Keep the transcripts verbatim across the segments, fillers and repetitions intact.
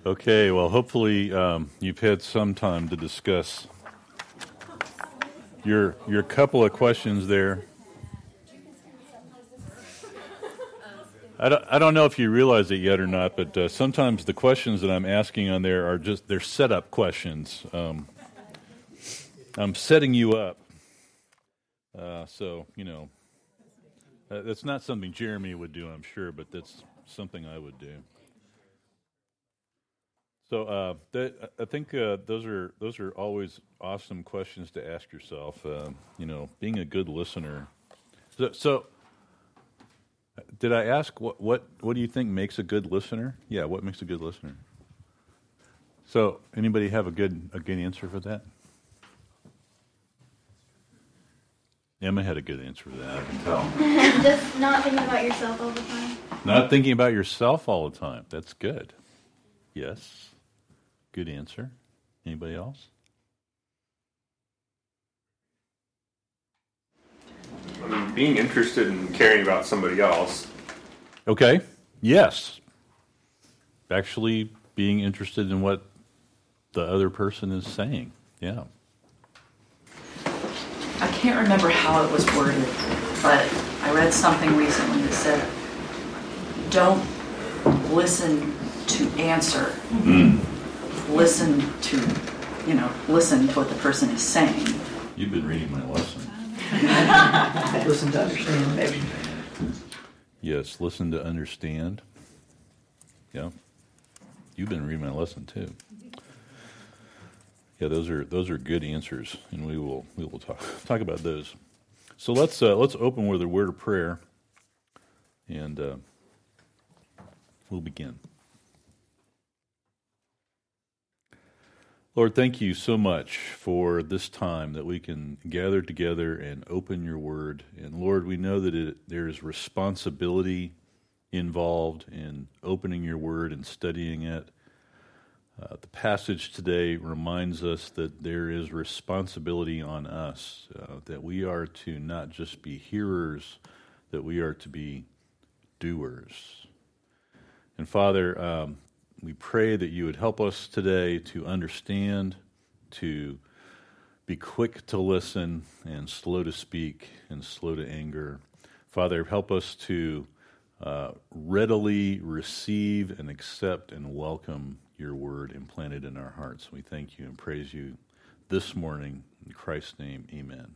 Okay, well, hopefully um, you've had some time to discuss your your couple of questions there. I don't, I don't know if you realize it yet or not, but uh, sometimes the questions that I'm asking on there are just, they're setup questions. Um, I'm setting you up. Uh, so, you know, uh, that's not something Jeremy would do, I'm sure, but that's something I would do. So uh, that, I think uh, those are those are always awesome questions to ask yourself. Uh, you know, being a good listener. So, so, did I ask what, what what do you think makes a good listener? Yeah, what makes a good listener? So, anybody have a good a good answer for that? Emma had a good answer for that. I can tell. Just not thinking about yourself all the time. Not thinking about yourself all the time. That's good. Yes. Good answer. Anybody else? I mean, being interested in caring about somebody else. Okay. Yes. Actually being interested in what the other person is saying. Yeah. I can't remember how it was worded, but I read something recently that said, don't listen to answer. Mm. Listen to, you know, listen to what the person is saying. You've been reading my lesson. Listen to understand, maybe. Yes, listen to understand. Yeah. You've been reading my lesson too. Yeah, those are those are good answers, and we will we will talk talk about those. So let's uh, let's open with a word of prayer, and uh, we'll begin. Lord, thank you so much for this time that we can gather together and open your word. And Lord, we know that it, there is responsibility involved in opening your word and studying it. Uh, the passage today reminds us that there is responsibility on us, uh, that we are to not just be hearers, that we are to be doers. And Father, um, we pray that you would help us today to understand, to be quick to listen and slow to speak and slow to anger. Father, help us to uh, readily receive and accept and welcome your word implanted in our hearts. We thank you and praise you this morning. In Christ's name, amen.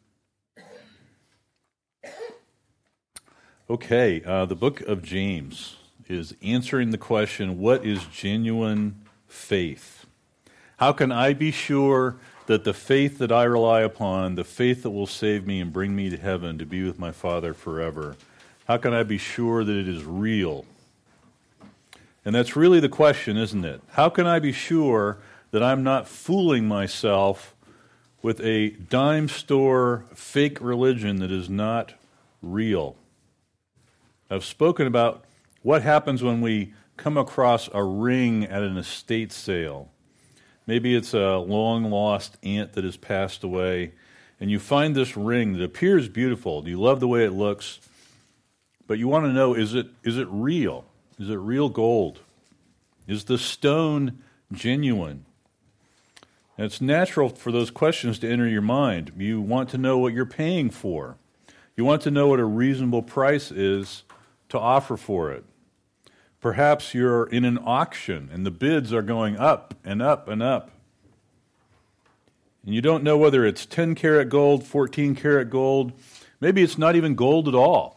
Okay, uh, the book of James is answering the question, what is genuine faith? How can I be sure that the faith that I rely upon, the faith that will save me and bring me to heaven to be with my Father forever, how can I be sure that it is real? And that's really the question, isn't it? How can I be sure that I'm not fooling myself with a dime store fake religion that is not real? I've spoken about what happens when we come across a ring at an estate sale. Maybe it's a long-lost aunt that has passed away, and you find this ring that appears beautiful. You love the way it looks, but you want to know, is it is it real? Is it real gold? Is the stone genuine? And it's natural for those questions to enter your mind. You want to know what you're paying for. You want to know what a reasonable price is to offer for it. Perhaps you're in an auction and the bids are going up and up and up. And you don't know whether it's ten karat gold, fourteen karat gold. Maybe it's not even gold at all.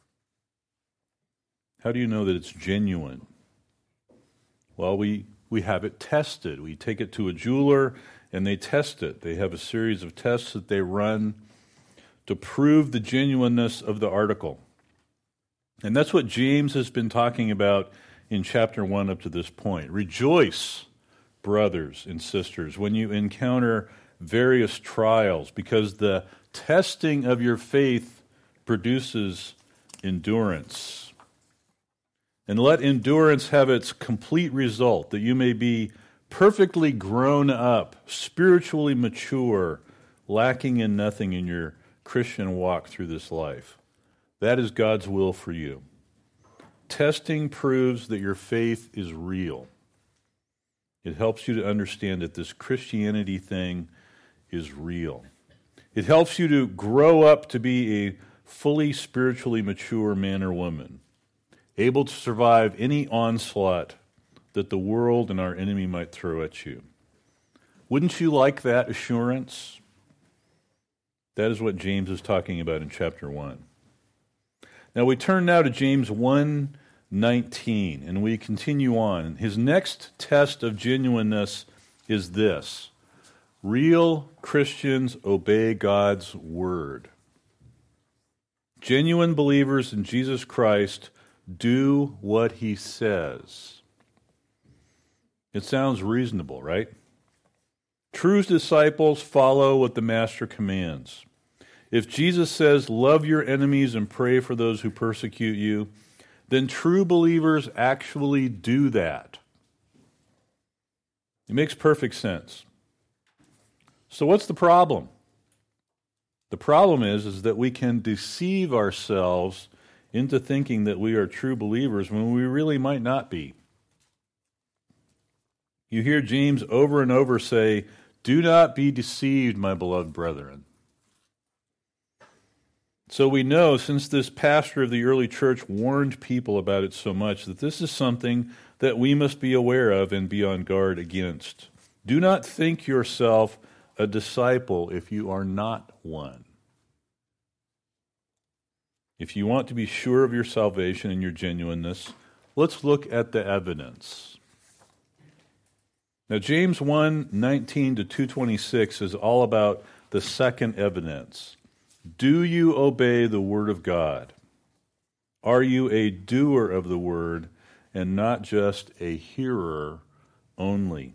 How do you know that it's genuine? Well, we, we have it tested. We take it to a jeweler and they test it. They have a series of tests that they run to prove the genuineness of the article. And that's what James has been talking about in chapter one up to this point. Rejoice, brothers and sisters, when you encounter various trials, because the testing of your faith produces endurance. And let endurance have its complete result, that you may be perfectly grown up, spiritually mature, lacking in nothing in your Christian walk through this life. That is God's will for you. Testing proves that your faith is real. It helps you to understand that this Christianity thing is real. It helps you to grow up to be a fully spiritually mature man or woman, able to survive any onslaught that the world and our enemy might throw at you. Wouldn't you like that assurance? That is what James is talking about in chapter one. Now we turn now to James one nineteen, and we continue on. His next test of genuineness is this: real Christians obey God's word. Genuine believers in Jesus Christ do what he says. It sounds reasonable, right? True disciples follow what the Master commands. If Jesus says, love your enemies and pray for those who persecute you, then true believers actually do that. It makes perfect sense. So what's the problem? The problem is, is that we can deceive ourselves into thinking that we are true believers when we really might not be. You hear James over and over say, do not be deceived, my beloved brethren. So we know, since this pastor of the early church warned people about it so much, that this is something that we must be aware of and be on guard against. Do not think yourself a disciple if you are not one. If you want to be sure of your salvation and your genuineness, let's look at the evidence. Now, James one nineteen to two twenty-six is all about the second evidence. Do you obey the word of God? Are you a doer of the word and not just a hearer only?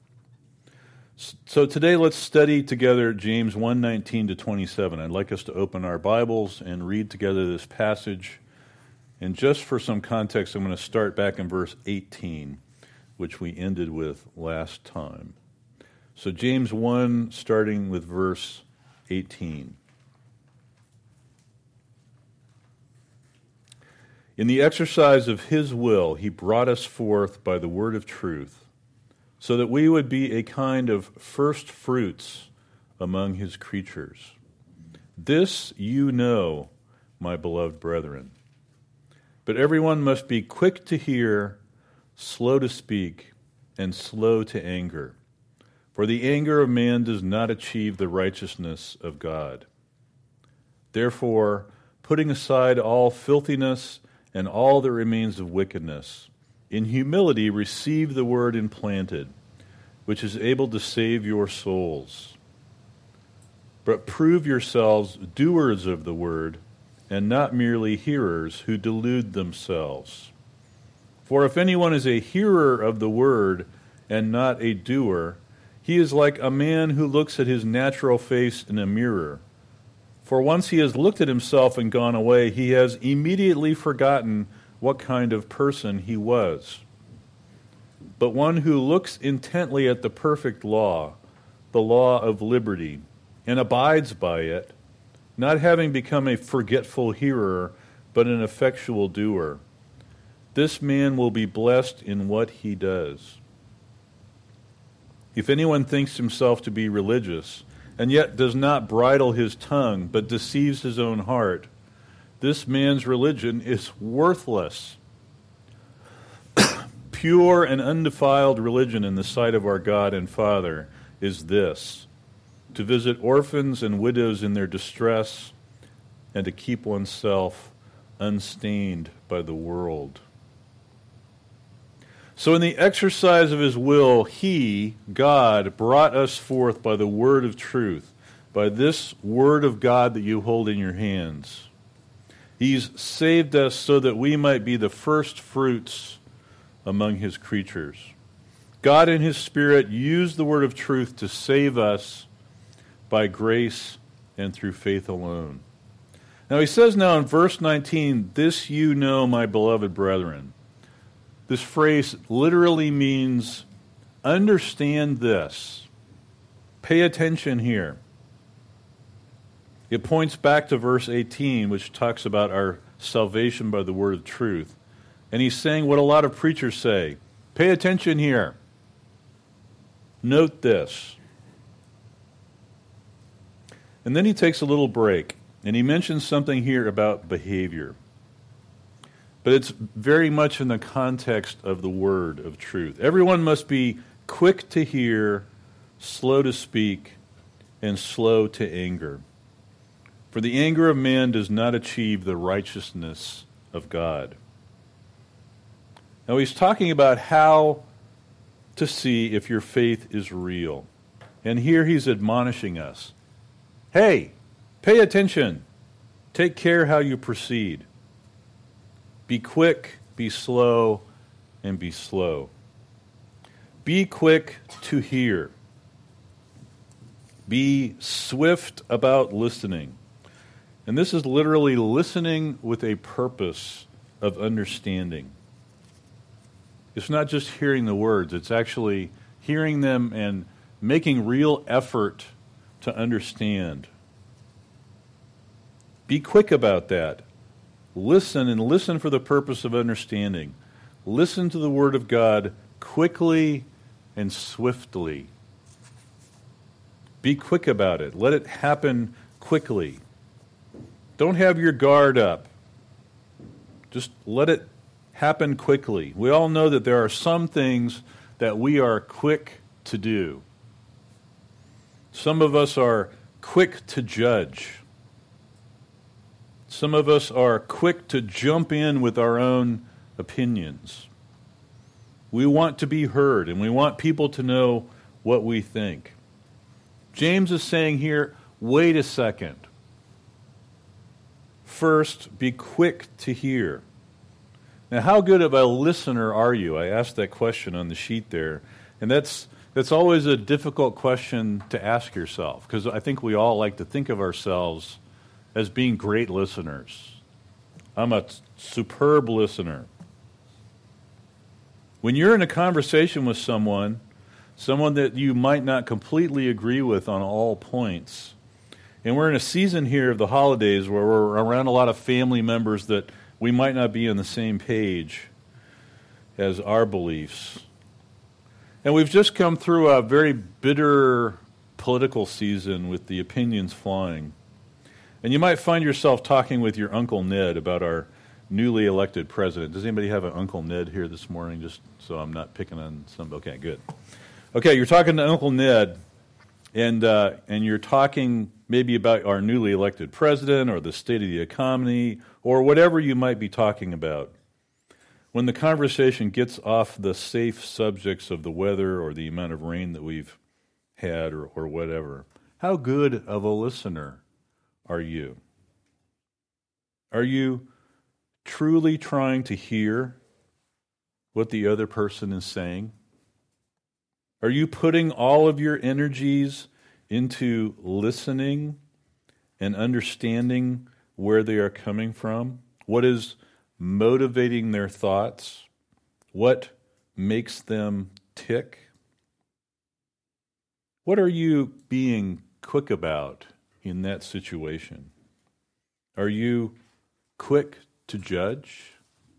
So today let's study together James one nineteen to twenty-seven. I'd like us to open our Bibles and read together this passage. And just for some context, I'm going to start back in verse eighteen, which we ended with last time. So James one, starting with verse eighteen. In the exercise of his will, he brought us forth by the word of truth, so that we would be a kind of first fruits among his creatures. This you know, my beloved brethren. But everyone must be quick to hear, slow to speak, and slow to anger. For the anger of man does not achieve the righteousness of God. Therefore, putting aside all filthiness and all that remains of wickedness, in humility receive the word implanted, which is able to save your souls. But prove yourselves doers of the word, and not merely hearers who delude themselves. For if anyone is a hearer of the word and not a doer, he is like a man who looks at his natural face in a mirror. For once he has looked at himself and gone away, he has immediately forgotten what kind of person he was. But one who looks intently at the perfect law, the law of liberty, and abides by it, not having become a forgetful hearer, but an effectual doer, this man will be blessed in what he does. If anyone thinks himself to be religious, and yet does not bridle his tongue, but deceives his own heart, this man's religion is worthless. Pure and undefiled religion in the sight of our God and Father is this: to visit orphans and widows in their distress, and to keep oneself unstained by the world. So in the exercise of his will, he, God, brought us forth by the word of truth, by this word of God that you hold in your hands. He's saved us so that we might be the first fruits among his creatures. God in his Spirit used the word of truth to save us by grace and through faith alone. Now he says now in verse nineteen, this you know, my beloved brethren. This phrase literally means, understand this. Pay attention here. It points back to verse eighteen, which talks about our salvation by the word of truth. And he's saying what a lot of preachers say: pay attention here. Note this. And then he takes a little break, and he mentions something here about behavior. But it's very much in the context of the word of truth. Everyone must be quick to hear, slow to speak, and slow to anger. For the anger of man does not achieve the righteousness of God. Now he's talking about how to see if your faith is real. And here he's admonishing us. Hey, pay attention. Take care how you proceed. Be quick, be slow, and be slow. Be quick to hear. Be swift about listening. And this is literally listening with a purpose of understanding. It's not just hearing the words, it's actually hearing them and making real effort to understand. Be quick about that. Listen, and listen for the purpose of understanding. Listen to the Word of God quickly and swiftly. Be quick about it. Let it happen quickly. Don't have your guard up. Just let it happen quickly. We all know that there are some things that we are quick to do. Some of us are quick to judge. Some of us are quick to jump in with our own opinions. We want to be heard, and we want people to know what we think. James is saying here, wait a second. First, be quick to hear. Now, how good of a listener are you? I asked that question on the sheet there, and that's that's always a difficult question to ask yourself, because I think we all like to think of ourselves as being great listeners. I'm a superb listener. When you're in a conversation with someone, someone that you might not completely agree with on all points, and we're in a season here of the holidays where we're around a lot of family members that we might not be on the same page as our beliefs. And we've just come through a very bitter political season with the opinions flying. And you might find yourself talking with your Uncle Ned about our newly elected president. Does anybody have an Uncle Ned here this morning, just so I'm not picking on some? Okay, good. Okay, you're talking to Uncle Ned, and uh, and you're talking maybe about our newly elected president or the state of the economy or whatever you might be talking about. When the conversation gets off the safe subjects of the weather or the amount of rain that we've had or, or whatever, how good of a listener are you? Are you truly trying to hear what the other person is saying? Are you putting all of your energies into listening and understanding where they are coming from? What is motivating their thoughts? What makes them tick? What are you being quick about in that situation? Are you quick to judge?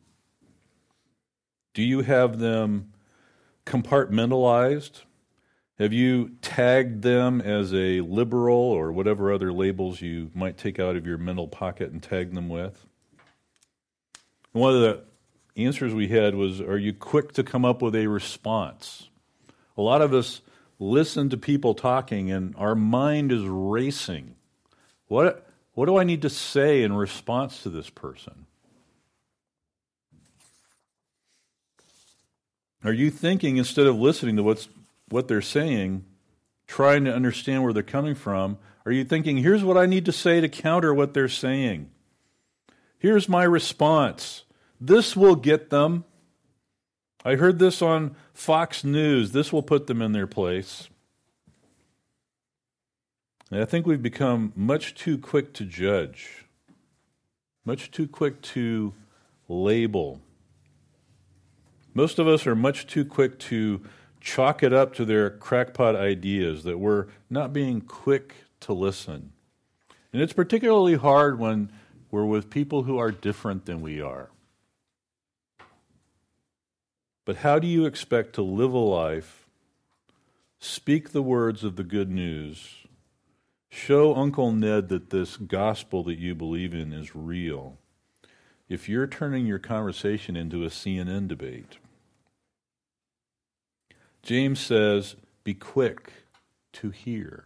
Do you have them compartmentalized? Have you tagged them as a liberal or whatever other labels you might take out of your mental pocket and tag them with? And one of the answers we had was, are you quick to come up with a response? A lot of us listen to people talking and our mind is racing. What, what do I need to say in response to this person? Are you thinking, instead of listening to what's what they're saying, trying to understand where they're coming from, are you thinking, here's what I need to say to counter what they're saying? Here's my response. This will get them. I heard this on Fox News. This will put them in their place. And I think we've become much too quick to judge, much too quick to label. Most of us are much too quick to chalk it up to their crackpot ideas, that we're not being quick to listen. And it's particularly hard when we're with people who are different than we are. But how do you expect to live a life Speak the words of the good news. Show Uncle Ned that this gospel that you believe in is real. If you're turning your conversation into a C N N debate. James says, be quick to hear.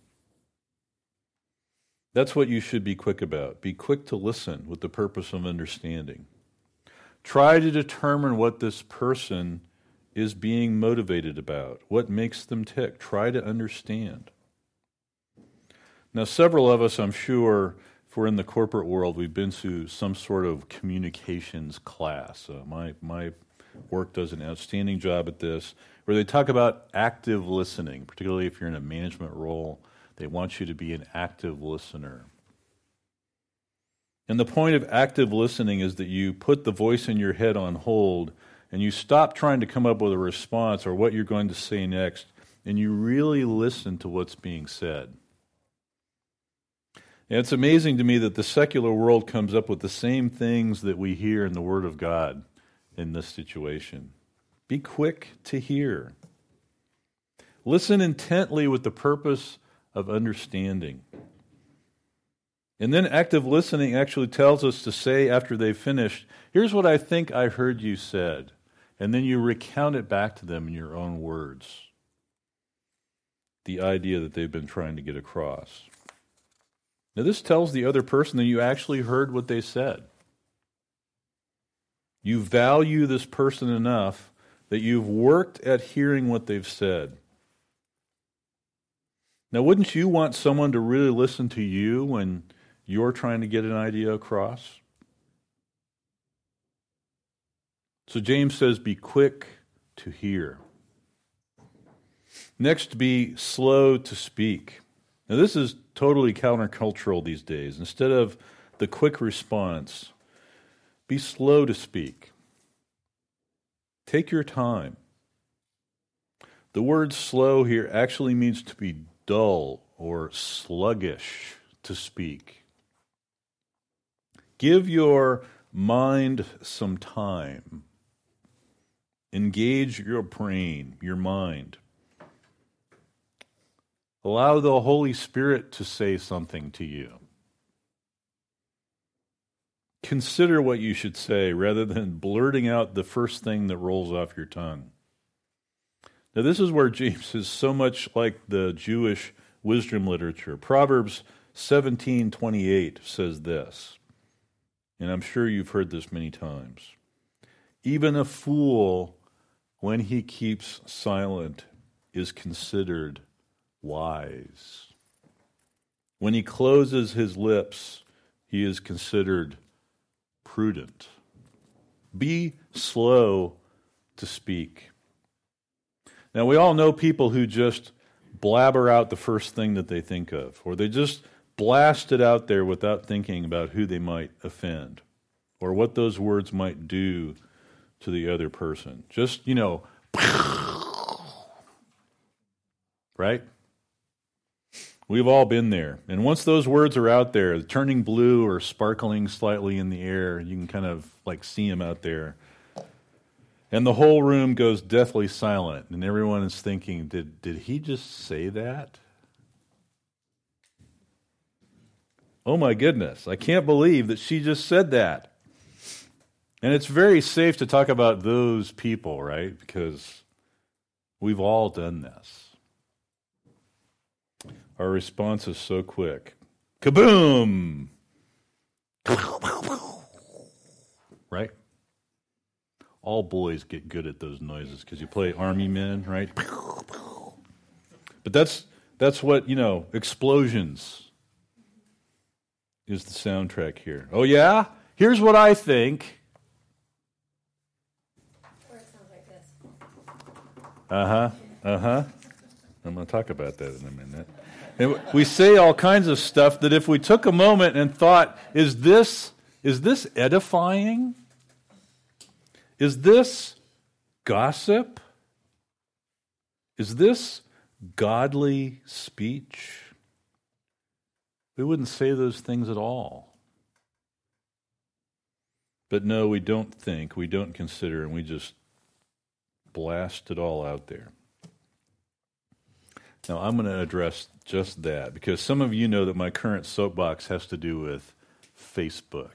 That's what you should be quick about. Be quick to listen with the purpose of understanding. Try to determine what this person is being motivated about, what makes them tick. Try to understand. Now, several of us, I'm sure, if we're in the corporate world, we've been to some sort of communications class. Uh, my, my work does an outstanding job at this, where they talk about active listening, particularly if you're in a management role. They want you to be an active listener. And the point of active listening is that you put the voice in your head on hold and you stop trying to come up with a response or what you're going to say next, and you really listen to what's being said. And it's amazing to me that the secular world comes up with the same things that we hear in the Word of God in this situation. Be quick to hear. Listen intently with the purpose of understanding. And then active listening actually tells us to say after they've finished, here's what I think I heard you said. And then you recount it back to them in your own words. The idea that they've been trying to get across. Now this tells the other person that you actually heard what they said. You value this person enough that you've worked at hearing what they've said. Now, wouldn't you want someone to really listen to you when you're trying to get an idea across? So James says, be quick to hear. Next, be slow to speak. Now, this is totally countercultural these days. Instead of the quick response, be slow to speak. Take your time. The word slow here actually means to be dull or sluggish to speak. Give your mind some time. Engage your brain, your mind. Allow the Holy Spirit to say something to you. Consider what you should say rather than blurting out the first thing that rolls off your tongue. Now, this is where James is so much like the Jewish wisdom literature. Proverbs seventeen twenty-eight says this, and I'm sure you've heard this many times. Even a fool, when he keeps silent, is considered wise. When he closes his lips, he is considered prudent. Be slow to speak. Now, we all know people who just blabber out the first thing that they think of, or they just blast it out there without thinking about who they might offend, or what those words might do to the other person. Just, you know, right? We've all been there. And once those words are out there, turning blue or sparkling slightly in the air, you can kind of like see them out there. And the whole room goes deathly silent, and everyone is thinking, did, did he just say that? Oh my goodness, I can't believe that she just said that. And it's very safe to talk about those people, right? Because we've all done this. Our response is so quick. Kaboom! Right? All boys get good at those noises because you play army men, right? But that's that's what, you know, explosions is the soundtrack here. Oh yeah? Here's what I think. Or it sounds like this. Uh-huh, uh-huh. I'm going to talk about that in a minute. And we say all kinds of stuff that if we took a moment and thought, is this is this edifying? Is this gossip? Is this godly speech? We wouldn't say those things at all. But no, we don't think, we don't consider, and we just blast it all out there. Now, I'm going to address just that because some of you know that my current soapbox has to do with Facebook.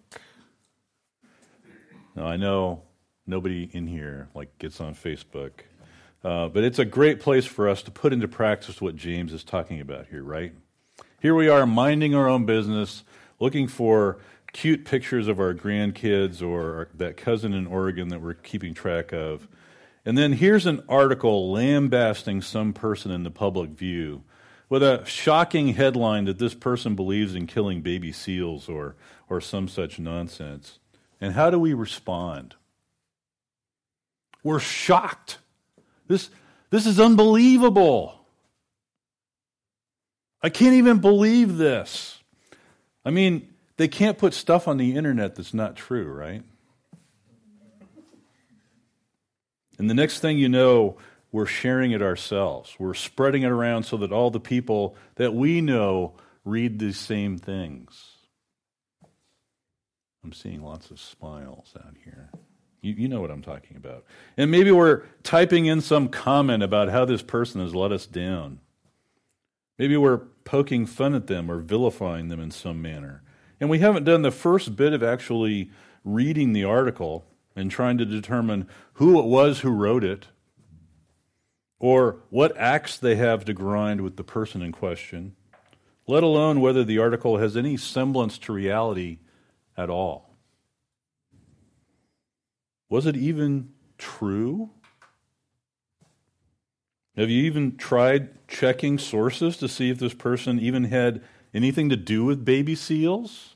Now, I know nobody in here like gets on Facebook, uh, but it's a great place for us to put into practice what James is talking about here, right? Here we are minding our own business, looking for cute pictures of our grandkids or that cousin in Oregon that we're keeping track of. And then here's an article lambasting some person in the public view with a shocking headline that this person believes in killing baby seals or, or some such nonsense. And how do we respond? We're shocked. This, this is unbelievable. I can't even believe this. I mean, they can't put stuff on the internet that's not true, right? And the next thing you know, we're sharing it ourselves. We're spreading it around so that all the people that we know read these same things. I'm seeing lots of smiles out here. You, you know what I'm talking about. And maybe we're typing in some comment about how this person has let us down. Maybe we're poking fun at them or vilifying them in some manner. And we haven't done the first bit of actually reading the article and trying to determine who it was who wrote it or what axe they have to grind with the person in question, let alone whether the article has any semblance to reality at all. Was it even true? Have you even tried checking sources to see if this person even had anything to do with baby seals?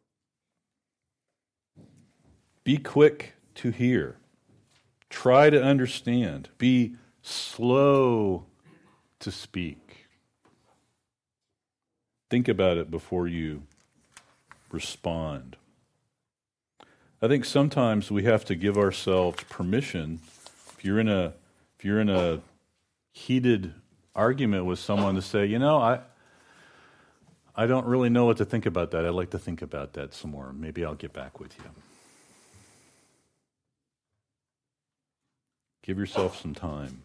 Be quick to hear. Try to understand. Be slow to speak. Think about it before you respond. I think sometimes we have to give ourselves permission. If you're in a if you're in a heated argument with someone to say, you know, I I don't really know what to think about that. I'd like to think about that some more. Maybe I'll get back with you. Give yourself some time.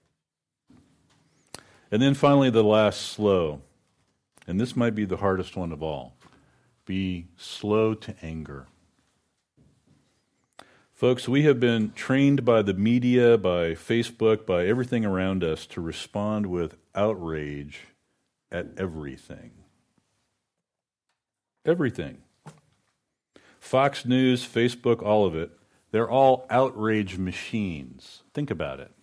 And then finally, the last slow. And this might be the hardest one of all. Be slow to anger. Folks, we have been trained by the media, by Facebook, by everything around us to respond with outrage at everything. Everything. Fox News, Facebook, all of it. They're all outrage machines. Think about it.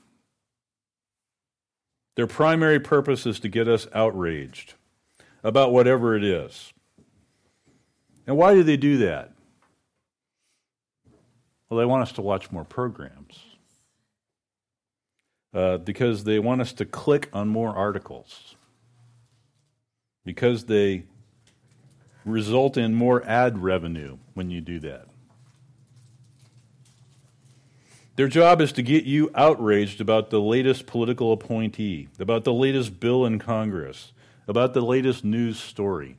Their primary purpose is to get us outraged about whatever it is. And why do they do that? Well, they want us to watch more programs. Uh, because they want us to click on more articles. Because they result in more ad revenue when you do that. Their job is to get you outraged about the latest political appointee, about the latest bill in Congress, about the latest news story.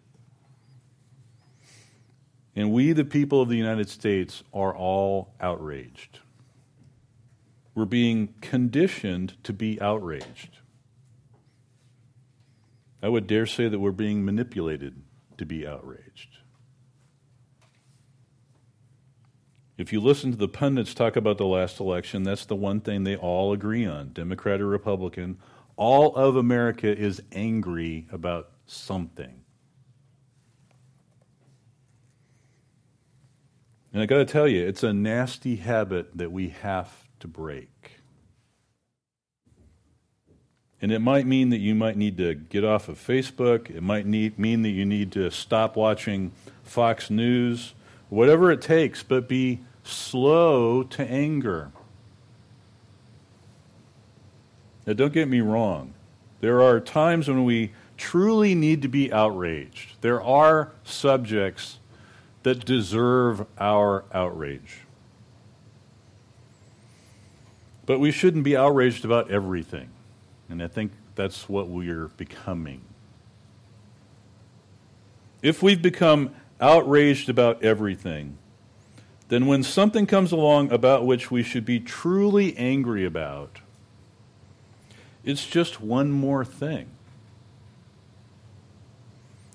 And we, the people of the United States, are all outraged. We're being conditioned to be outraged. I would dare say that we're being manipulated to be outraged. If you listen to the pundits talk about the last election, that's the one thing they all agree on, Democrat or Republican. All of America is angry about something. And I got to tell you, it's a nasty habit that we have to break. And it might mean that you might need to get off of Facebook. It might need, mean that you need to stop watching Fox News. Whatever it takes, but be slow to anger. Now, don't get me wrong. There are times when we truly need to be outraged. There are subjects that deserve our outrage. But we shouldn't be outraged about everything. And I think that's what we're becoming. If we've become outraged about everything, then when something comes along about which we should be truly angry about, it's just one more thing.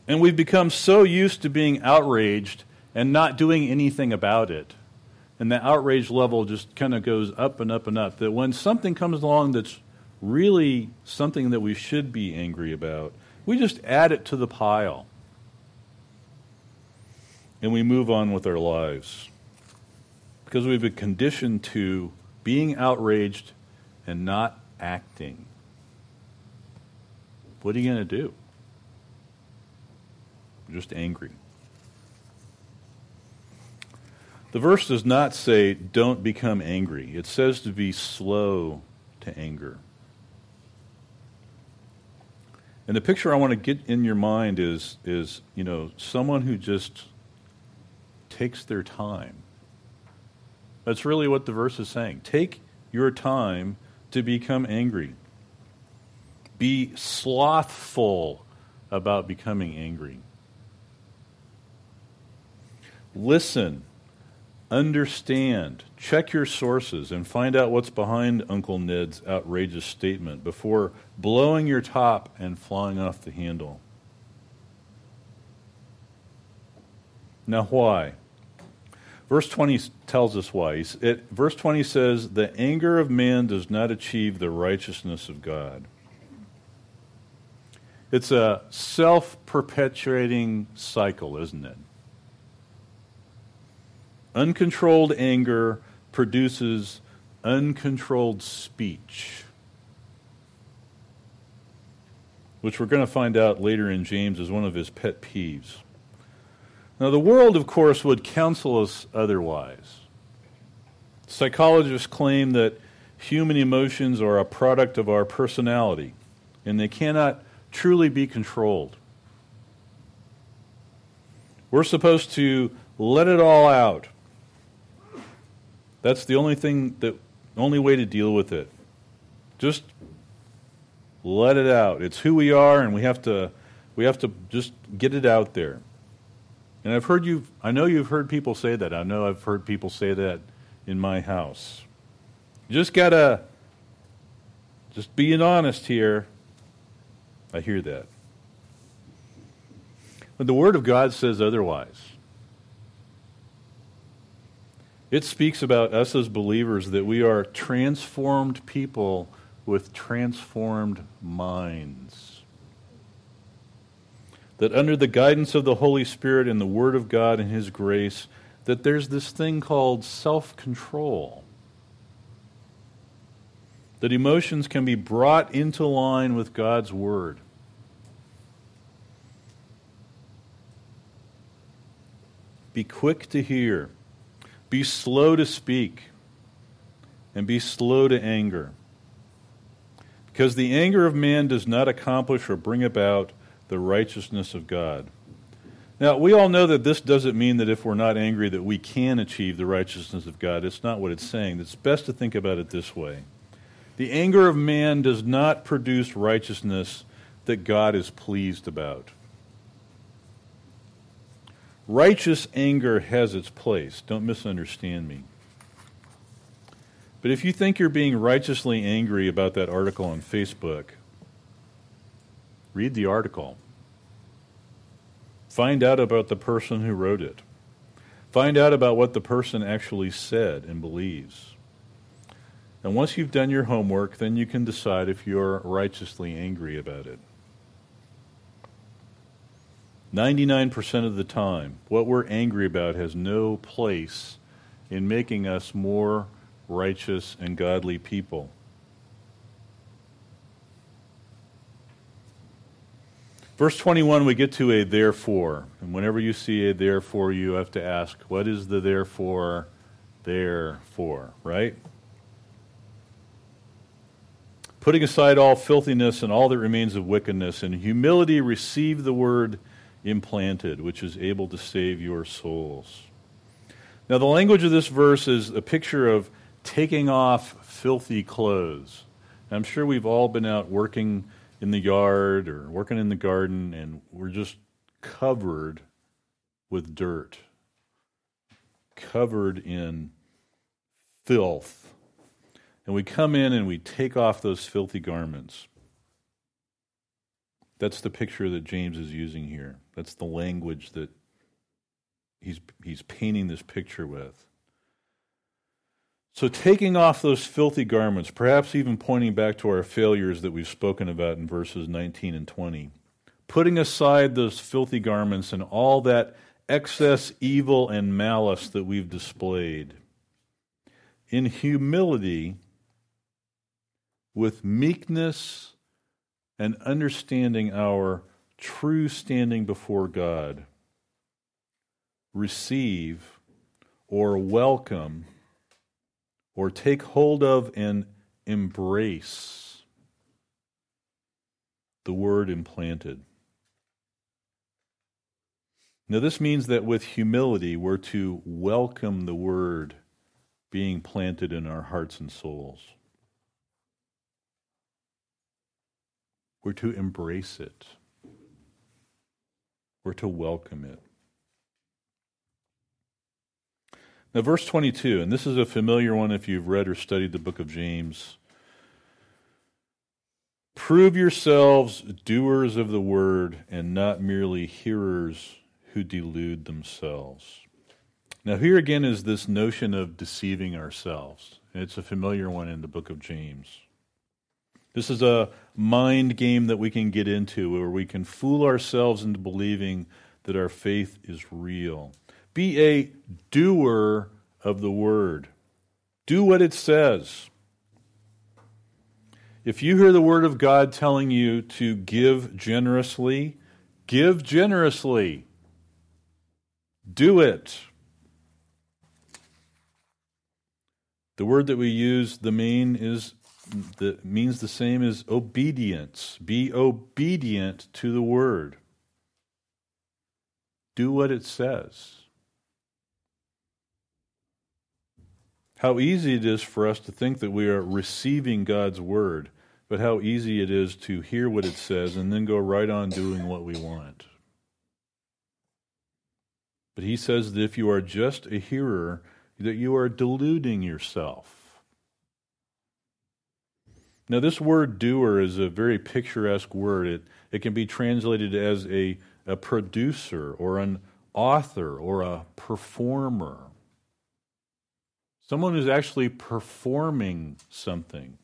And we've become so used to being outraged and not doing anything about it. And the outrage level just kind of goes up and up and up, that when something comes along that's really something that we should be angry about, we just add it to the pile. And we move on with our lives. Because we've been conditioned to being outraged and not acting. What are you going to do? You're just angry. The verse does not say, don't become angry. It says to be slow to anger. And the picture I want to get in your mind is, is, you know, someone who just takes their time. That's really what the verse is saying. Take your time to become angry. Be slothful about becoming angry. Listen, understand, check your sources, and find out what's behind Uncle Ned's outrageous statement before blowing your top and flying off the handle. Now, why? Verse twenty tells us why. It, verse twenty says, the anger of man does not achieve the righteousness of God. It's a self-perpetuating cycle, isn't it? Uncontrolled anger produces uncontrolled speech, which we're going to find out later in James is one of his pet peeves. Now, the world, of course, would counsel us otherwise. Psychologists claim that human emotions are a product of our personality, and they cannot truly be controlled. We're supposed to let it all out. That's the only thing, that only way to deal with it. Just let it out. It's who we are, and we have to we have to just get it out there. And I've heard you, I know you've heard people say that. I know I've heard people say that in my house. You just gotta, just being honest here. I hear that. But the Word of God says otherwise. It speaks about us as believers that we are transformed people with transformed minds. That under the guidance of the Holy Spirit and the Word of God and His grace, that there's this thing called self-control. That emotions can be brought into line with God's Word. Be quick to hear. Be slow to speak. And be slow to anger. Because the anger of man does not accomplish or bring about the righteousness of God. Now, we all know that this doesn't mean that if we're not angry that we can achieve the righteousness of God. It's not what it's saying. It's best to think about it this way. The anger of man does not produce righteousness that God is pleased about. Righteous anger has its place. Don't misunderstand me. But if you think you're being righteously angry about that article on Facebook, read the article. Find out about the person who wrote it. Find out about what the person actually said and believes. And once you've done your homework, then you can decide if you're righteously angry about it. ninety-nine percent of the time, what we're angry about has no place in making us more righteous and godly people. Verse twenty-one, we get to a therefore. And whenever you see a therefore, you have to ask, what is the therefore there for, right? Putting aside all filthiness and all that remains of wickedness, and humility receive the word implanted, which is able to save your souls. Now, the language of this verse is a picture of taking off filthy clothes. I'm sure we've all been out working in the yard or working in the garden, and we're just covered with dirt, covered in filth. And we come in and we take off those filthy garments. That's the picture that James is using here. That's the language that he's he's painting this picture with. So taking off those filthy garments, perhaps even pointing back to our failures that we've spoken about in verses nineteen and twenty, putting aside those filthy garments and all that excess evil and malice that we've displayed, in humility, with meekness and understanding our true standing before God, receive or welcome or take hold of and embrace the word implanted. Now, this means that with humility, we're to welcome the word being planted in our hearts and souls. We're to embrace it. We're to welcome it. Now, verse twenty-two, and this is a familiar one if you've read or studied the book of James. Prove yourselves doers of the word and not merely hearers who delude themselves. Now, here again is this notion of deceiving ourselves. It's a familiar one in the book of James. This is a mind game that we can get into where we can fool ourselves into believing that our faith is real. Be a doer of the word. Do what it says. If you hear the word of God telling you to give generously, give generously. Do it. The word that we use, the main is that means the same as obedience. Be obedient to the word. Do what it says. How easy it is for us to think that we are receiving God's word, but how easy it is to hear what it says and then go right on doing what we want. But he says that if you are just a hearer, that you are deluding yourself. Now, this word doer is a very picturesque word. It, it can be translated as a, a producer or an author or a performer. Someone who's actually performing something.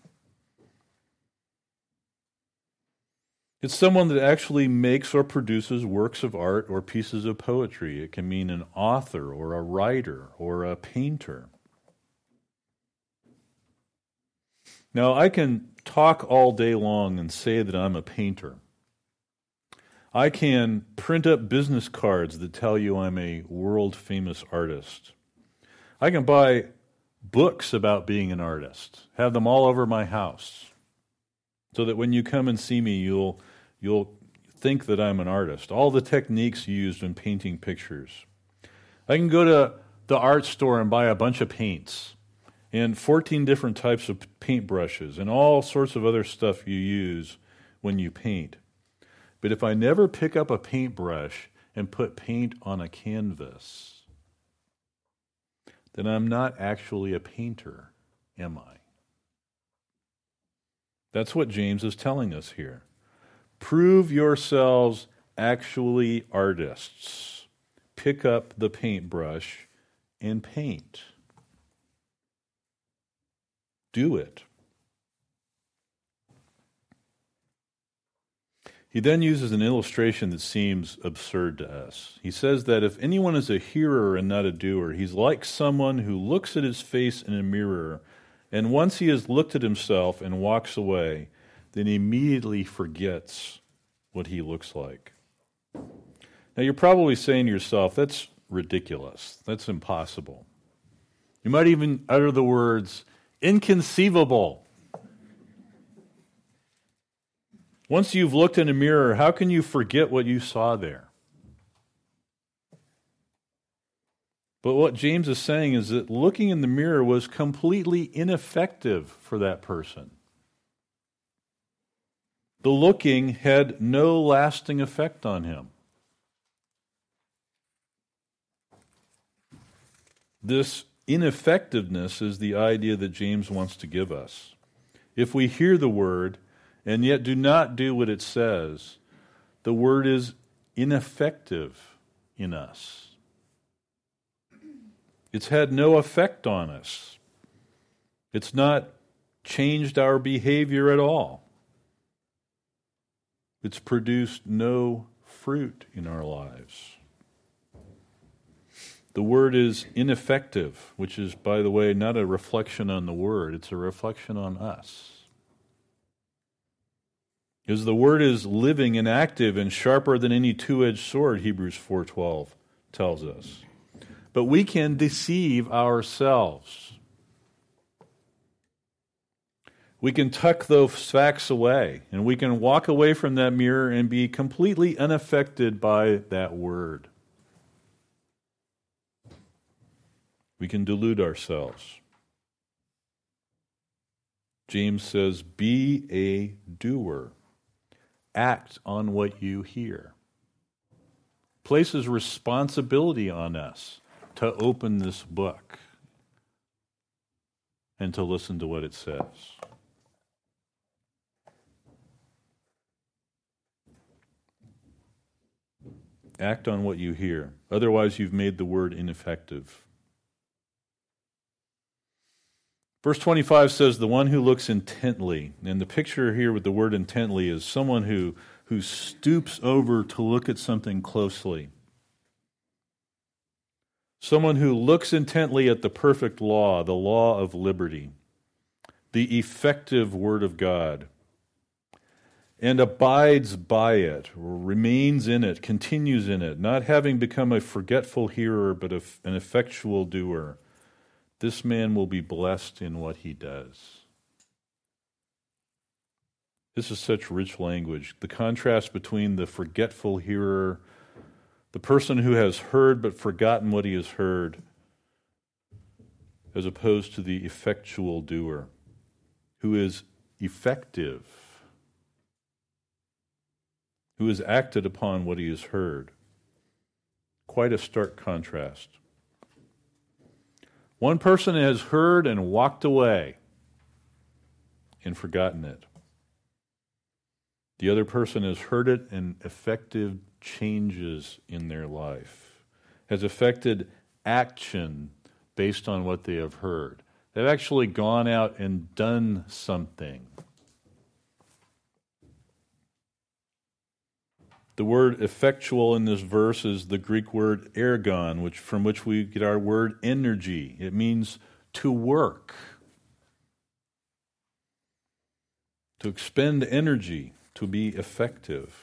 It's someone that actually makes or produces works of art or pieces of poetry. It can mean an author or a writer or a painter. Now, I can talk all day long and say that I'm a painter. I can print up business cards that tell you I'm a world-famous artist. I can buy books about being an artist, have them all over my house, so that when you come and see me, you'll you'll think that I'm an artist. All the techniques used in painting pictures. I can go to the art store and buy a bunch of paints and fourteen different types of paintbrushes and all sorts of other stuff you use when you paint. But if I never pick up a paintbrush and put paint on a canvas, then I'm not actually a painter, am I? That's what James is telling us here. Prove yourselves actually artists. Pick up the paintbrush and paint. Do it. He then uses an illustration that seems absurd to us. He says that if anyone is a hearer and not a doer, he's like someone who looks at his face in a mirror, and once he has looked at himself and walks away, then he immediately forgets what he looks like. Now, you're probably saying to yourself, that's ridiculous. That's impossible. You might even utter the words, inconceivable. Once you've looked in a mirror, how can you forget what you saw there? But what James is saying is that looking in the mirror was completely ineffective for that person. The looking had no lasting effect on him. This ineffectiveness is the idea that James wants to give us. If we hear the word and yet do not do what it says, the word is ineffective in us. It's had no effect on us. It's not changed our behavior at all. It's produced no fruit in our lives. The word is ineffective, which is, by the way, not a reflection on the word, it's a reflection on us. Because the word is living and active and sharper than any two-edged sword, Hebrews four twelve tells us. But we can deceive ourselves. We can tuck those facts away, and we can walk away from that mirror and be completely unaffected by that word. We can delude ourselves. James says, be a doer. Act on what you hear. Places responsibility on us to open this book and to listen to what it says. Act on what you hear. Otherwise, you've made the word ineffective. Verse twenty-five says, the one who looks intently. And the picture here with the word intently is someone who, who stoops over to look at something closely. Someone who looks intently at the perfect law, the law of liberty, the effective word of God, and abides by it, or remains in it, continues in it, not having become a forgetful hearer, but a, an effectual doer. This man will be blessed in what he does. This is such rich language. The contrast between the forgetful hearer, the person who has heard but forgotten what he has heard, as opposed to the effectual doer, who is effective, who has acted upon what he has heard. Quite a stark contrast. One person has heard and walked away and forgotten it. The other person has heard it and effective changes in their life, has affected action based on what they have heard. They've actually gone out and done something. The word effectual in this verse is the Greek word ergon, which from which we get our word energy. It means to work, to expend energy, to be effective.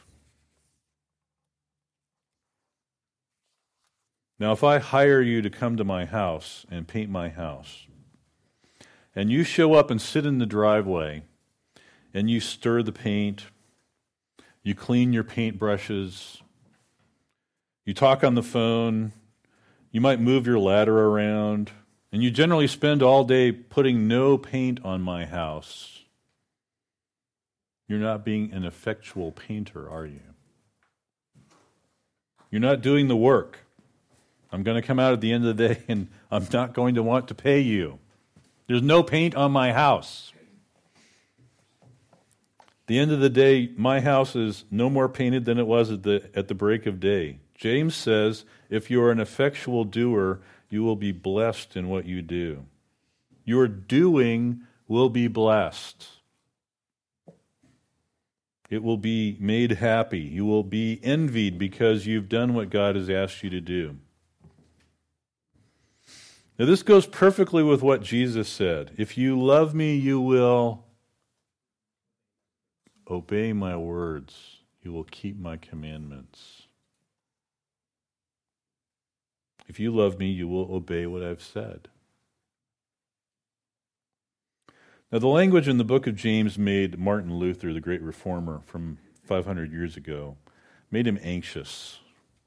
Now, if I hire you to come to my house and paint my house, and you show up and sit in the driveway, and you stir the paint, you clean your paintbrushes, you talk on the phone, you might move your ladder around, and you generally spend all day putting no paint on my house, you're not being an effectual painter, are you? You're not doing the work. I'm going to come out at the end of the day and I'm not going to want to pay you. There's no paint on my house. At the end of the day, my house is no more painted than it was at the at the break of day. James says, if you are an effectual doer, you will be blessed in what you do. Your doing will be blessed. It will be made happy. You will be envied because you've done what God has asked you to do. Now, this goes perfectly with what Jesus said. If you love me, you will obey my words. You will keep my commandments. If you love me, you will obey what I've said. Now, the language in the book of James made Martin Luther, the great reformer from five hundred years ago, made him anxious.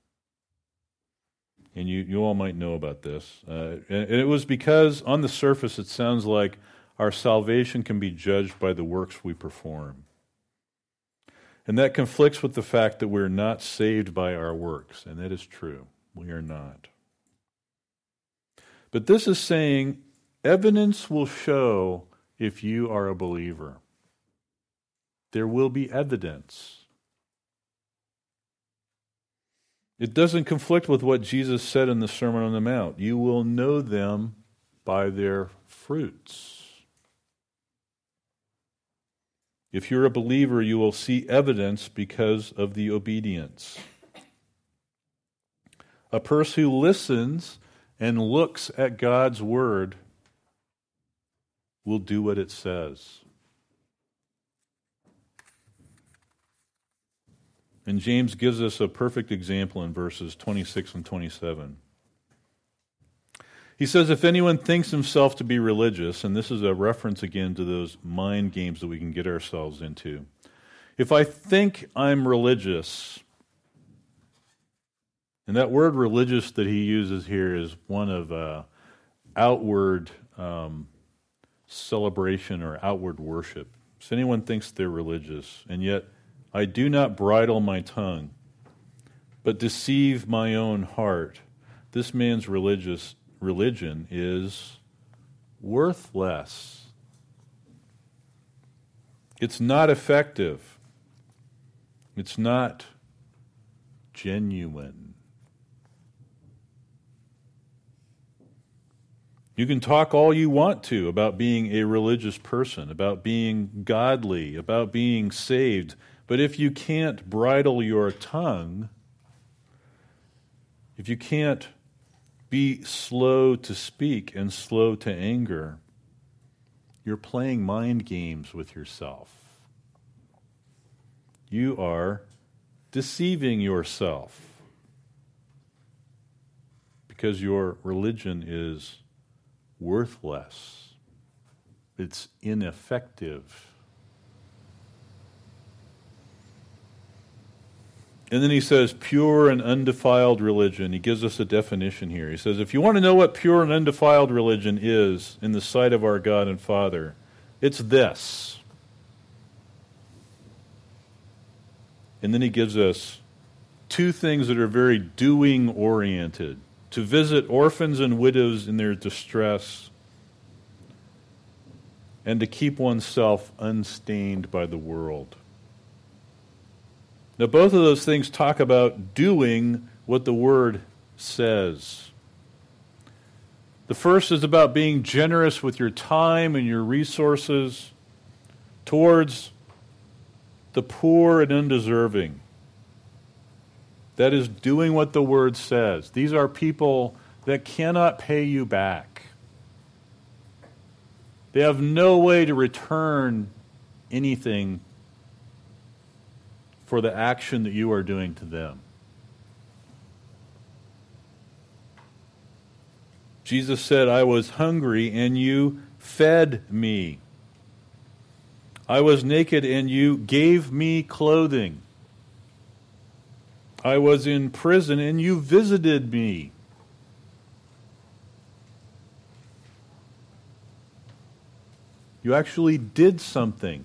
And you, you all might know about this. Uh, and it was because, on the surface, it sounds like our salvation can be judged by the works we perform. And that conflicts with the fact that we're not saved by our works. And that is true. We are not. But this is saying evidence will show if you are a believer. There will be evidence. It doesn't conflict with what Jesus said in the Sermon on the Mount. You will know them by their fruits. If you're a believer, you will see evidence because of the obedience. A person who listens and looks at God's word will do what it says. And James gives us a perfect example in verses twenty-six and twenty-seven. He says, if anyone thinks himself to be religious, and this is a reference again to those mind games that we can get ourselves into. If I think I'm religious, and that word religious that he uses here is one of uh, outward um, celebration or outward worship. So anyone thinks they're religious, and yet I do not bridle my tongue, but deceive my own heart. This man's religious religion is worthless. It's not effective. It's not genuine. You can talk all you want to about being a religious person, about being godly, about being saved, but if you can't bridle your tongue, if you can't be slow to speak and slow to anger, you're playing mind games with yourself. You are deceiving yourself because your religion is worthless. It's ineffective. And then he says, pure and undefiled religion. He gives us a definition here. He says, if you want to know what pure and undefiled religion is in the sight of our God and Father, it's this. And then he gives us two things that are very doing-oriented. To visit orphans and widows in their distress, and to keep oneself unstained by the world. Now, both of those things talk about doing what the Word says. The first is about being generous with your time and your resources towards the poor and undeserving. That is doing what the Word says. These are people that cannot pay you back. They have no way to return anything for the action that you are doing to them. Jesus said, I was hungry and you fed me. I was naked and you gave me clothing. I was in prison and you visited me. You actually did something.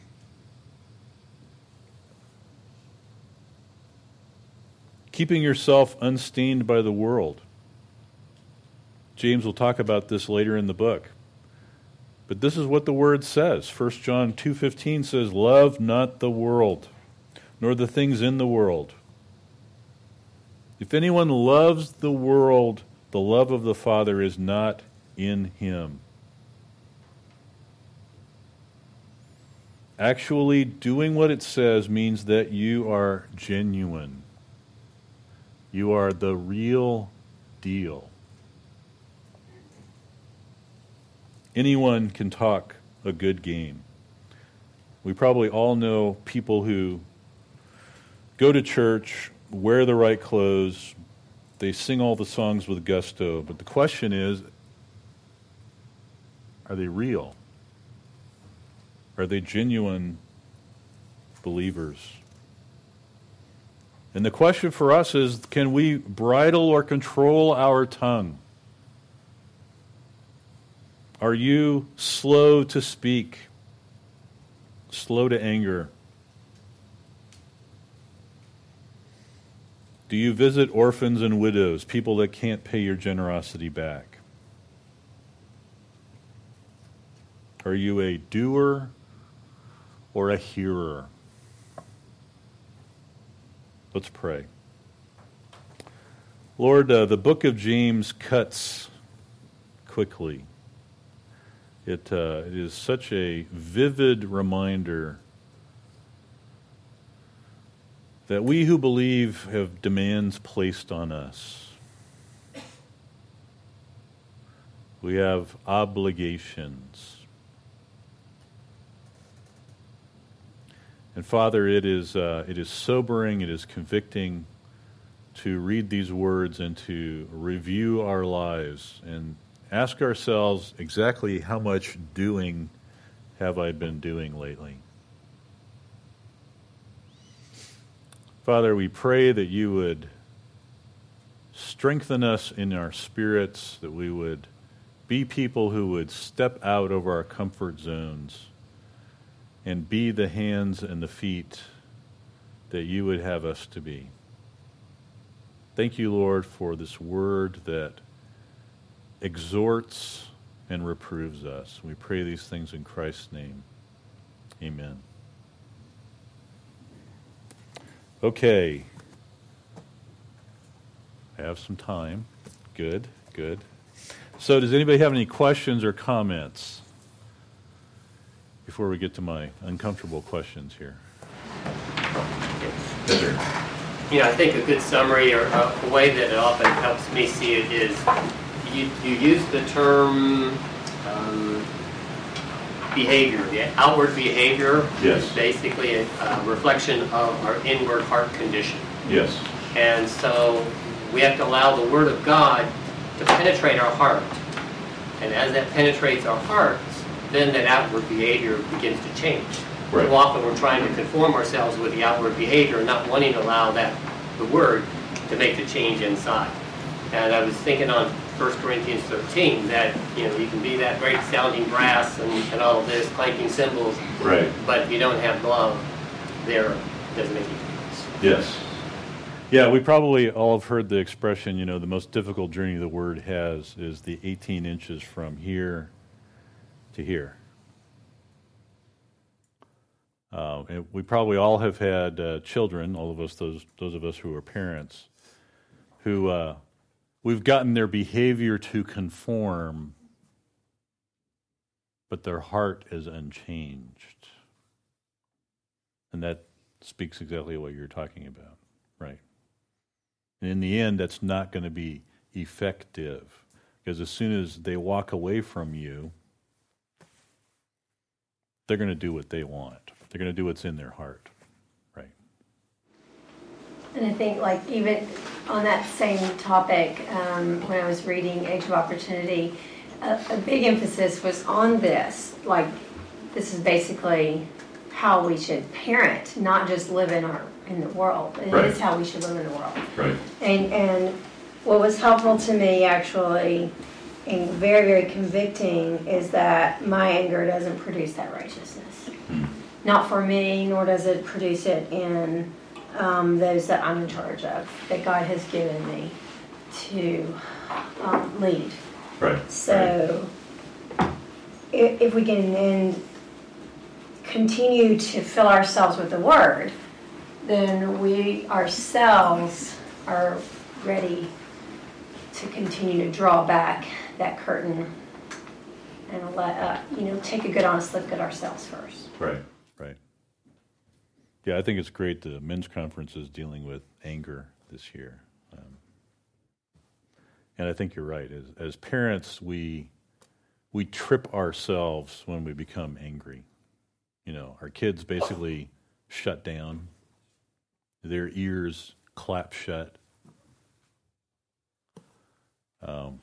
Keeping yourself unstained by the world. James will talk about this later in the book. But this is what the Word says. First John two fifteen says, love not the world, nor the things in the world. If anyone loves the world, the love of the Father is not in him. Actually, doing what it says means that you are genuine. You are the real deal. Anyone can talk a good game. We probably all know people who go to church, wear the right clothes, they sing all the songs with gusto, but the question is, are they real? Are they genuine believers? And the question for us is, can we bridle or control our tongue? Are you slow to speak? Slow to anger? Do you visit orphans and widows, people that can't pay your generosity back? Are you a doer or a hearer? Let's pray. Lord, uh, the book of James cuts quickly. It, uh, it is such a vivid reminder that we who believe have demands placed on us. We have obligations. And Father, it is uh, it is sobering, it is convicting to read these words and to review our lives and ask ourselves exactly how much doing have I been doing lately. Father, we pray that you would strengthen us in our spirits, that we would be people who would step out of our comfort zones and be the hands and the feet that you would have us to be. Thank you, Lord, for this word that exhorts and reproves us. We pray these things in Christ's name. Amen. Okay. I have some time. Good, good. So does anybody have any questions or comments before we get to my uncomfortable questions here? Yes, sir. You know, I think a good summary or a way that it often helps me see it is you, you use the term um, behavior. The outward behavior Yes. is basically a, a reflection of our inward heart condition. Yes. And so we have to allow the Word of God to penetrate our heart. And as that penetrates our hearts, then that outward behavior begins to change. Right. So often we're trying to conform ourselves with the outward behavior, not wanting to allow that the Word to make the change inside. And I was thinking on First Corinthians thirteen that, you know, you can be that great sounding brass and, and all of this, clanking cymbals, Right. but if you don't have love, there doesn't make any difference. Yes. Yeah, we probably all have heard the expression, you know, the most difficult journey the Word has is the eighteen inches from here to here. Uh, and we probably all have had uh, children, all of us, those those of us who are parents, who uh, we've gotten their behavior to conform, but their heart is unchanged. And that speaks exactly what you're talking about, right? And in the end, that's not going to be effective, because as soon as they walk away from you, they're going to do what they want. They're going to do what's in their heart, right? And I think, like, even on that same topic, um, when I was reading Age of Opportunity, a, a big emphasis was on this. Like, this is basically how we should parent, not just live in our in the world. It Right. is how we should live in the world. Right. And and what was helpful to me, actually, and very, very convicting, is that my anger doesn't produce that righteousness. Hmm. Not for me, nor does it produce it in um, those that I'm in charge of, that God has given me to um, lead. Right. So if, if we can then continue to fill ourselves with the Word, then we ourselves are ready to continue to draw back that curtain and let uh, you know take a good honest look at ourselves first. Right, right. Yeah, I think it's great the men's conference is dealing with anger this year. Um, and I think you're right. As, as parents, we we trip ourselves when we become angry. You know, our kids basically shut down. Their ears clap shut. Um,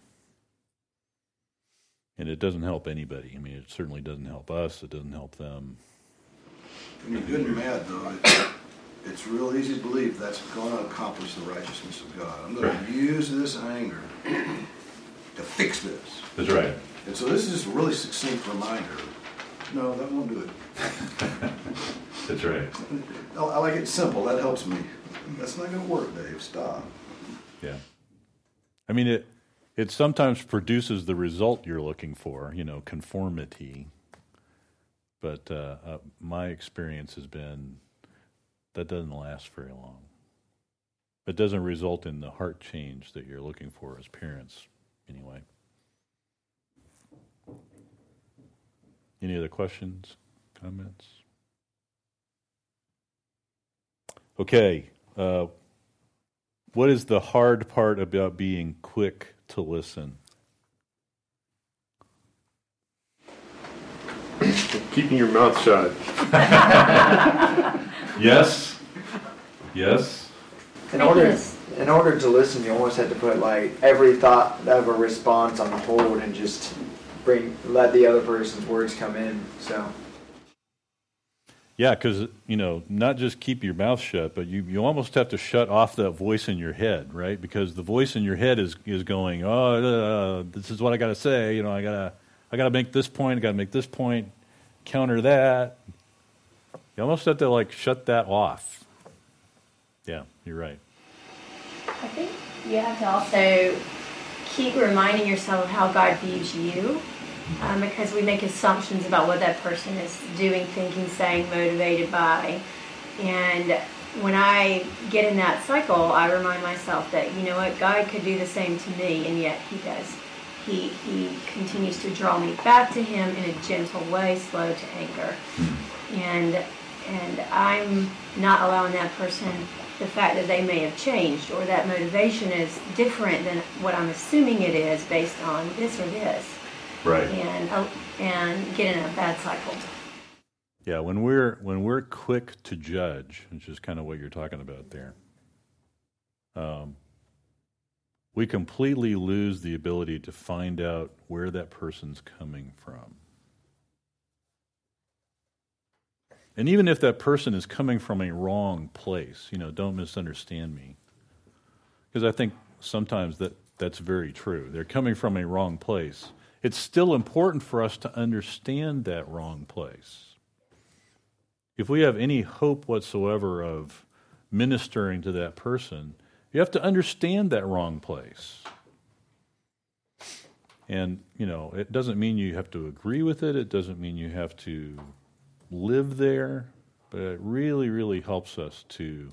and it doesn't help anybody. I mean, it certainly doesn't help us. It doesn't help them. When you're good and mad, though, it, it's real easy to believe that's going to accomplish the righteousness of God. I'm going Right. to use this anger to fix this. That's right. And so this is just a really succinct reminder. No, that won't do it. That's right. I I like it simple. That helps me. That's not going to work, Dave. Stop. Yeah. I mean, it it sometimes produces the result you're looking for, you know, conformity. But uh, uh, my experience has been that doesn't last very long. It doesn't result in the heart change that you're looking for as parents, anyway. Any other questions, comments? Okay. Uh, what is the hard part about being quick to listen? Keeping your mouth shut. Yes. Yes. In order, in order to listen, you almost have to put like every thought of a response on hold and just bring let the other person's words come in. So. Yeah, because, you know, not just keep your mouth shut, but you, you almost have to shut off that voice in your head, right? Because the voice in your head is is going, oh, uh, this is what I got to say. You know, I gotta I gotta make this point. I gotta make this point. Counter that. You almost have to like shut that off. Yeah, you're right. I think you have to also keep reminding yourself of how God views you, um, because we make assumptions about what that person is doing, thinking, saying, motivated by. And when I get in that cycle, I remind myself that, you know what, God could do the same to me, and yet he does. He, he continues to draw me back to him in a gentle way, slow to anger. And, and I'm not allowing that person the fact that they may have changed or that motivation is different than what I'm assuming it is based on this or this. Right. And uh, and get in a bad cycle. Yeah, when we're when we're quick to judge, which is kind of what you're talking about there, um, we completely lose the ability to find out where that person's coming from. And even if that person is coming from a wrong place, you know, don't misunderstand me. Because I think sometimes that, that's very true. They're coming from a wrong place. It's still important for us to understand that wrong place. If we have any hope whatsoever of ministering to that person, you have to understand that wrong place. And, you know, it doesn't mean you have to agree with it. It doesn't mean you have to live there, but it really, really helps us to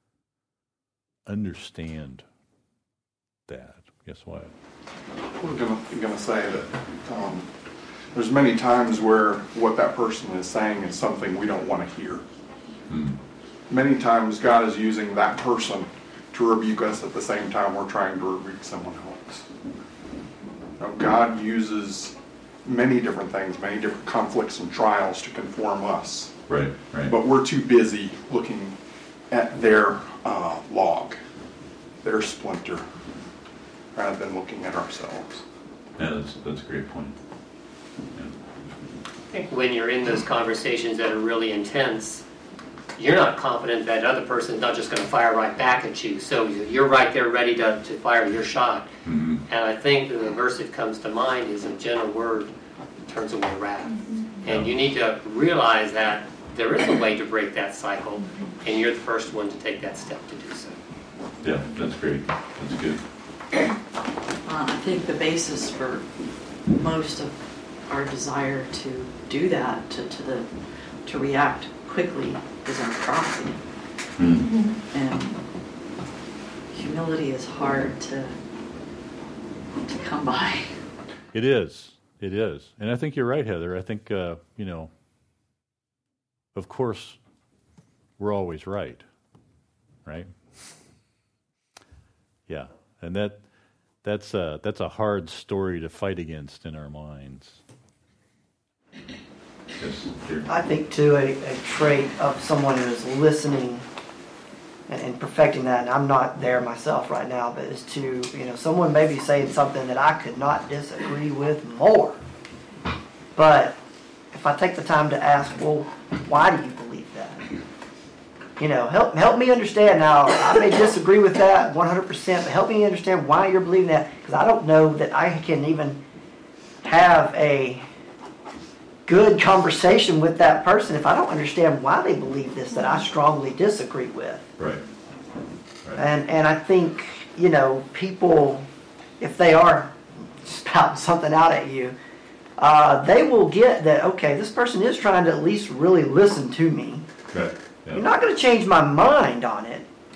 understand that. Guess what? We're going to say that um, there's many times where what that person is saying is something we don't want to hear. Hmm. Many times God is using that person to rebuke us at the same time we're trying to rebuke someone else. Now, God uses many different things, many different conflicts and trials to conform us. Right, right. But we're too busy looking at their uh, log, their splinter, rather than looking at ourselves. Yeah, that's, that's a great point. Yeah. I think when you're in those conversations that are really intense, you're not confident that other person's not just going to fire right back at you. So you're right there ready to, to fire your shot. Mm-hmm. And I think the verse that comes to mind is a gentle word turns away wrath. Mm-hmm. And you need to realize that there is a way to break that cycle, and you're the first one to take that step to do so. Yeah, that's great. That's good. Uh, I think the basis for most of our desire to do that, to, to the to react quickly, is our pride. Mm-hmm. And humility is hard to to come by. It is. It is. And I think you're right, Heather. I think, uh, you know, of course, we're always right. Right? Yeah. And that that's a, that's a hard story to fight against in our minds. Yes, I think, too, a, a trait of someone who is listening and, and perfecting that, and I'm not there myself right now, but is to, you know, someone may be saying something that I could not disagree with more. But if I take the time to ask, well, why do you believe that? You know, help help me understand. Now, I may disagree with that one hundred percent, but help me understand why you're believing that, because I don't know that I can even have a good conversation with that person if I don't understand why they believe this that I strongly disagree with. Right. Right. And and I think, you know, people, if they are spouting something out at you, uh, they will get that, okay, this person is trying to at least really listen to me. Right. Yeah. You're not going to change my mind on it,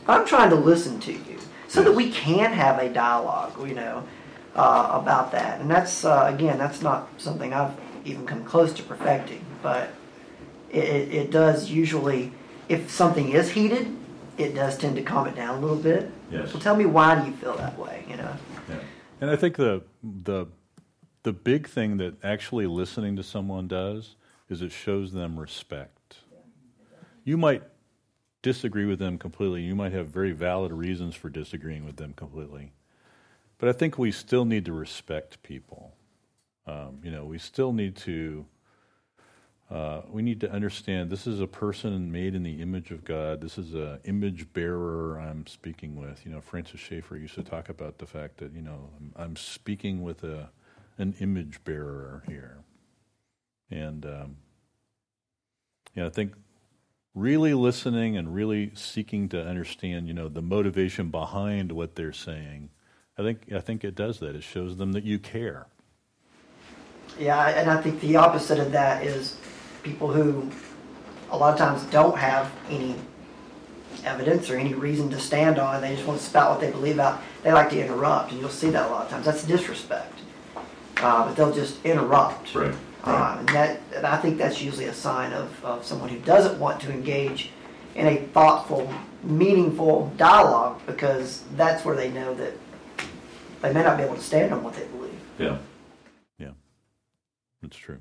I'm trying to listen to you so that we can have a dialogue, you know, uh, about that. And that's, uh, again, that's not something I've even come close to perfecting, but it, it, it does usually, if something is heated, it does tend to calm it down a little bit. Yes. Well, tell me, why do you feel that way, you know? Yeah. And I think the the the big thing that actually listening to someone does is it shows them respect. You might disagree with them completely. You might have very valid reasons for disagreeing with them completely. But I think we still need to respect people. Um, you know, we still need to uh, we need to understand this is a person made in the image of God. This is an image bearer I'm speaking with. You know, Francis Schaeffer used to talk about the fact that, you know, I'm, I'm speaking with a an image bearer here. And um, yeah, I think really listening and really seeking to understand, you know, the motivation behind what they're saying, I think I think it does that. It shows them that you care. Yeah, and I think the opposite of that is people who a lot of times don't have any evidence or any reason to stand on. They just want to spout what they believe out. They like to interrupt, and you'll see that a lot of times. That's disrespect. Uh, but they'll just interrupt. Right. Uh, and that, and I think that's usually a sign of, of someone who doesn't want to engage in a thoughtful, meaningful dialogue, because that's where they know that they may not be able to stand on what they believe. Yeah. Yeah. That's true.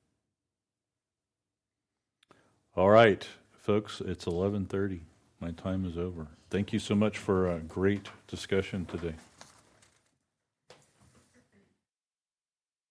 All right, folks, it's eleven thirty. My time is over. Thank you so much for a great discussion today.